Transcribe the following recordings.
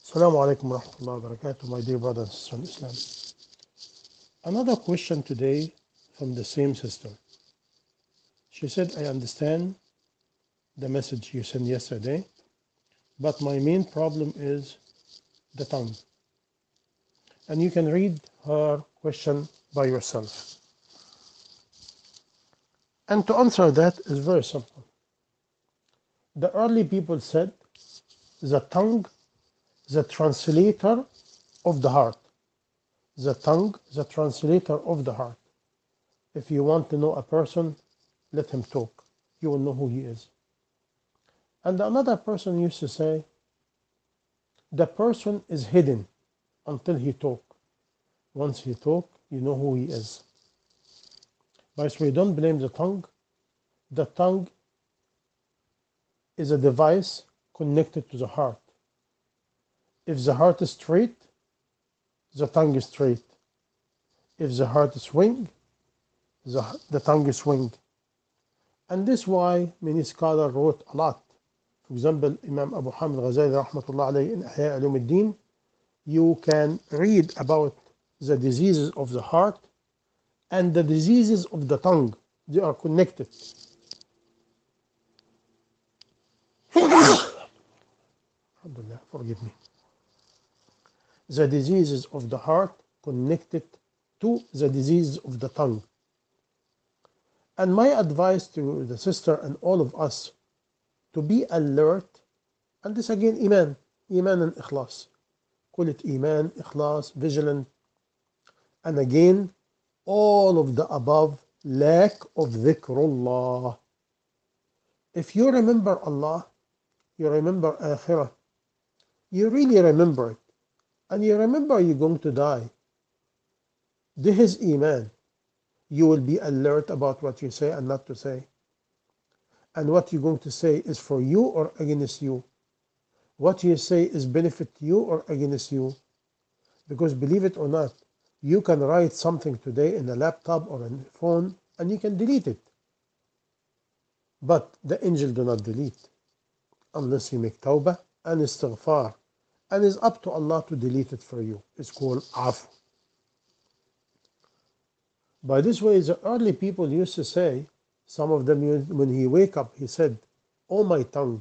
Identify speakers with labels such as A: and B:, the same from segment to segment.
A: Assalamu alaikum wa rahmatullahi wa barakatuh, my dear brothers and sisters in Islam. Another question today from the same sister. She said, I understand the message you sent yesterday, but my main problem is the tongue. And you can read her question by yourself. And to answer that is very simple. The early people said the tongue, the translator of the heart. The tongue, the translator of the heart. If you want to know a person, let him talk. You will know who he is. And another person used to say, the person is hidden until he talk. Once he talk, you know who he is. By the way, don't blame the tongue. The tongue is a device connected to the heart. If the heart is straight, the tongue is straight. If the heart is swing, the tongue is swing. And this is why many scholars wrote a lot. For example, Imam Abu Hamid Ghazali rahmatullah alayhi in Ihya Ulumuddin, you can read about the diseases of the heart and the diseases of the tongue. They are connected. Alhamdulillah, forgive me. The diseases of the heart connected to the diseases of the tongue. And my advice to the sister and all of us to be alert, and this again, Iman and Ikhlas. Call it Iman, Ikhlas, vigilant. And again, all of the above, lack of dhikrullah. If you remember Allah, you remember Akhirah, you really remember it, and you remember you're going to die. This is Iman. You will be alert about what you say and not to say. And what you're going to say is for you or against you. What you say is benefit to you or against you. Because believe it or not, you can write something today in a laptop or a phone and you can delete it. But the angel do not delete unless you make tawbah and istighfar. And it's up to Allah to delete it for you. It's called afu. By this way, the early people used to say, some of them, when he wake up, he said, "Oh my tongue,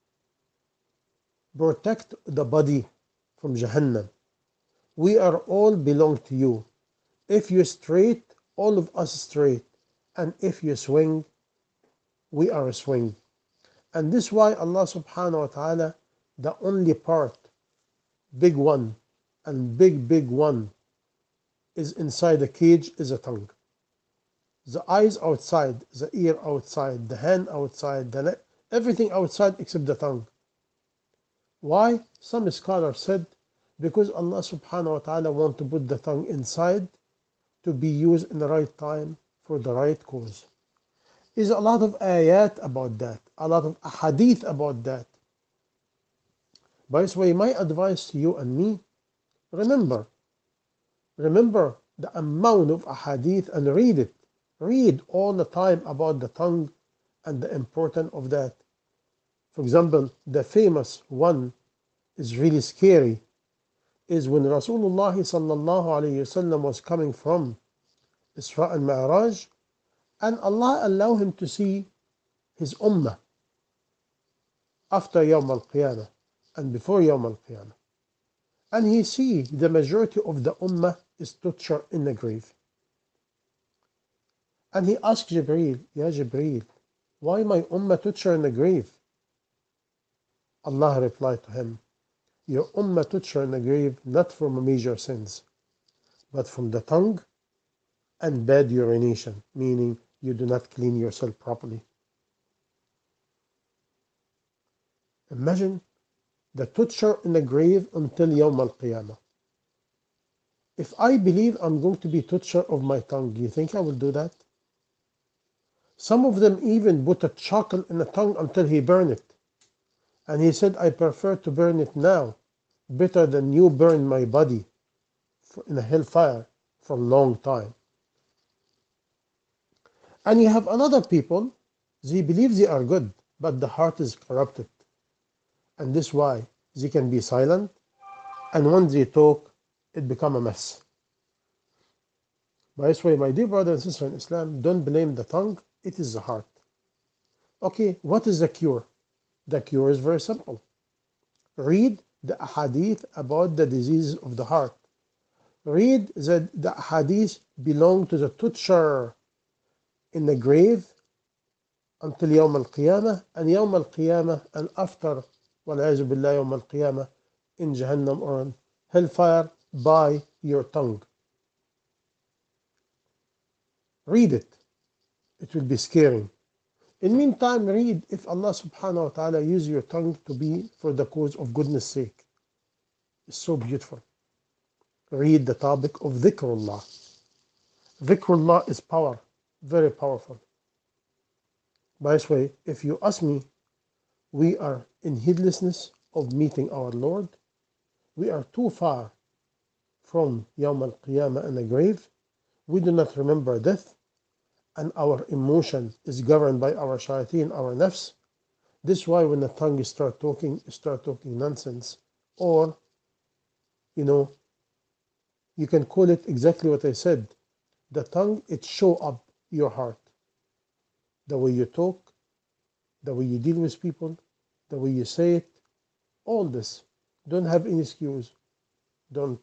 A: protect the body from Jahannam. We are all belong to you. If you straight, all of us straight. And if you swing, we are a swing." And this is why Allah subhanahu wa ta'ala, the only part, big one, and big one, is inside the cage is a tongue. The eyes outside, the ear outside, the hand outside, the leg, everything outside except the tongue. Why? Some scholars said, because Allah subhanahu wa ta'ala want to put the tongue inside to be used in the right time for the right cause. There's a lot of ayat about that, a lot of hadith about that. By this way, my advice to you and me, remember the amount of hadith and read it. Read all the time about the tongue and the importance of that. For example, the famous one is really scary, is when Rasulullah sallallahu alayhi wasallam was coming from Isra and Mi'raj, and Allah allowed him to see his ummah after Yawm al-Qiyamah and before Yawm al-Qiyamah. And he see the majority of the ummah is tortured in the grave. And he asked Jibreel, Ya Jibreel, why my ummah tortured in the grave? Allah replied to him, your ummah tortured in the grave not from major sins, but from the tongue and bad urination, meaning you do not clean yourself properly. Imagine the torture in the grave until Yawm al-Qiyamah. If I believe I'm going to be tortured of my tongue, do you think I will do that? Some of them even put a chocolate in the tongue until he burned it. And he said, I prefer to burn it now, better than you burn my body in a hellfire for a long time. And you have another people, they believe they are good, but the heart is corrupted. And this is why they can be silent, And when they talk, it becomes a mess. By this way, my dear brother and sister in Islam, don't blame the tongue, it is the heart. Okay, what is the cure? The cure is very simple. Read the hadith about the diseases of the heart. Read that the hadith belong to the toucher in the grave until Yawm al-Qiyamah, and Yawm al-Qiyamah, and after, وَالْعِيَاذُ بِاللَّهِ Yawm al-Qiyamah, in Jahannam or in hellfire by your tongue. Read it. It will be scary. In the meantime, read if Allah subhanahu wa ta'ala use your tongue to be for the cause of goodness sake. It's so beautiful. Read the topic of dhikrullah. Dhikrullah is power, very powerful. By this way, if you ask me, we are in heedlessness of meeting our Lord. We are too far from Yawm al-Qiyamah and the grave. We do not remember death, and our emotion is governed by our shayateen, our nafs. This is why when the tongue start talking nonsense, or, you can call it exactly what I said. The tongue, it show up your heart. The way you talk, the way you deal with people, the way you say it, all this. Don't have any excuse. Don't.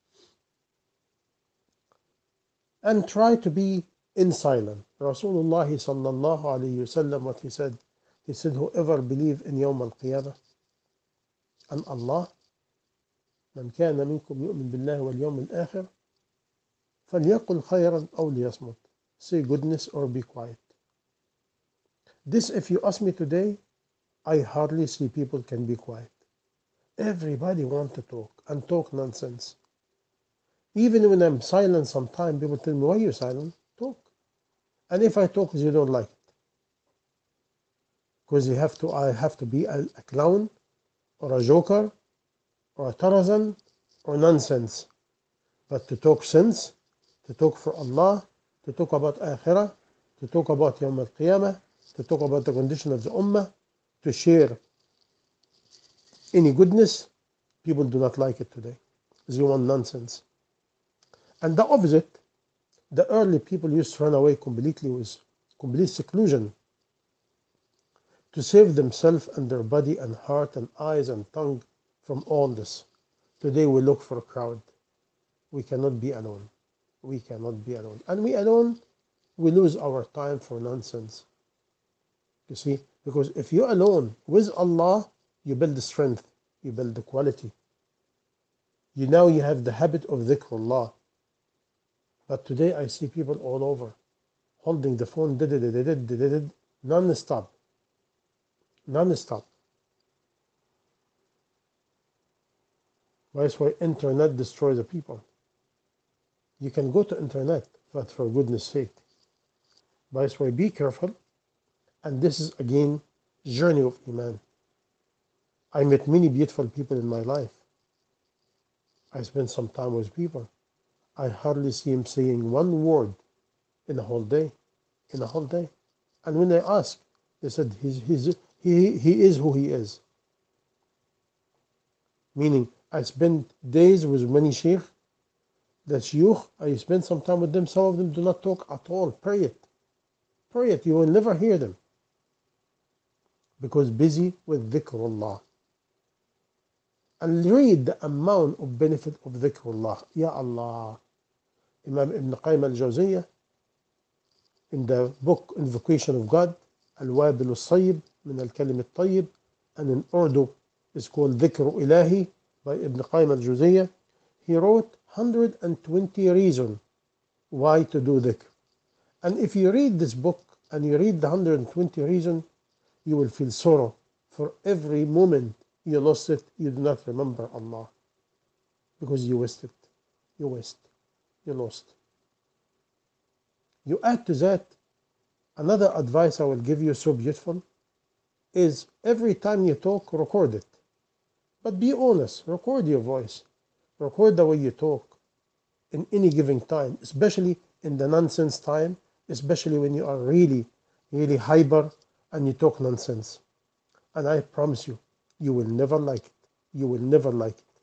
A: And try to be in silence. Rasulullah sallallahu alayhi wasallam, what he said, whoever believe in Yawm al-Qiyamah and Allah, من كان منكم يؤمن بالله واليوم الآخر فليقل خيرا أو ليصمت. Say goodness or be quiet. This, if you ask me today, I hardly see people can be quiet. Everybody want to talk and talk nonsense. Even when I'm silent sometimes, people tell me, why are you silent? Talk. And if I talk, you don't like it. Because I have to be a clown or a joker or a Tarzan or nonsense. But to talk sense, to talk for Allah, to talk about Akhirah, to talk about Yawm al-Qiyamah, to talk about the condition of the Ummah, to share any goodness, people do not like it today. They want nonsense. And the opposite, the early people used to run away completely with complete seclusion to save themselves and their body and heart and eyes and tongue from all this. Today we look for a crowd. We cannot be alone. We cannot be alone. And we alone, we lose our time for nonsense. You see, because if you're alone with Allah, you build the strength, you build the quality. You have the habit of dhikrullah. But today I see people all over holding the phone, non-stop. Non-stop. That's why internet destroys the people. You can go to internet, but for goodness sake. That's why be careful. And this is again journey of Iman. I met many beautiful people in my life. I spent some time with people. I hardly see him saying one word in a whole day. In a whole day. And when I asked, they said he is who he is. Meaning, I spent days with many sheikh. The shuyukh, I spent some time with them. Some of them do not talk at all, period. Period. You will never hear them. Because busy with dhikrullah. And read the amount of benefit of dhikrullah. Ya Allah. Imam Ibn Qayyim al-Jawziyah, in the book Invocation of God, Al-Wabil al-Sayyib, min al-Kalim al-Tayyib, and in Urdu, it's called Dhikru Ilahi by Ibn Qayyim al-Jawziyah. He wrote 120 reasons why to do dhikr. And if you read this book and you read the 120 reasons, you will feel sorrow for every moment you lost it, you do not remember Allah. Because you wasted. You waste. You lost. You add to that, another advice I will give you so beautiful is every time you talk, record it. But be honest, record your voice. Record the way you talk in any given time, especially in the nonsense time, especially when you are really, really hyper and you talk nonsense. And I promise you, you will never like it. You will never like it.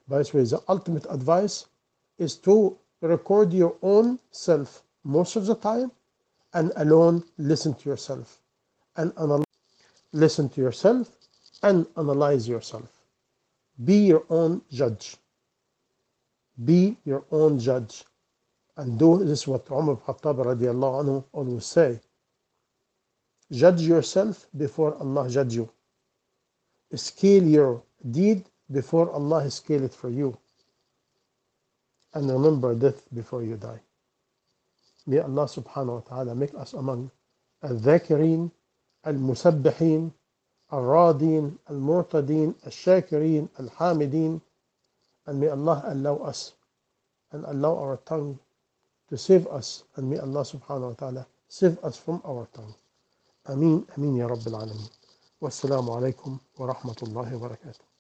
A: By this way, the ultimate advice is to record your own self most of the time and alone listen to yourself and listen to yourself and analyze yourself. Be your own judge. Be your own judge. And do this what Umar ibn Khattab radiallahu anhu always say. Judge yourself before Allah judge you. Scale your deed before Allah scale it for you. And remember death before you die. May Allah subhanahu wa ta'ala make us among al-dhakirin, al-musabbihin, al-radin, al-mu'tadin, al-shakirin, al-hamidin. And may Allah allow us and allow our tongue to save us. And may Allah subhanahu wa ta'ala save us from our tongue. Ameen, ameen ya Rabbil Alameen. Wassalamu alaikum wa rahmatullahi wa barakatuh.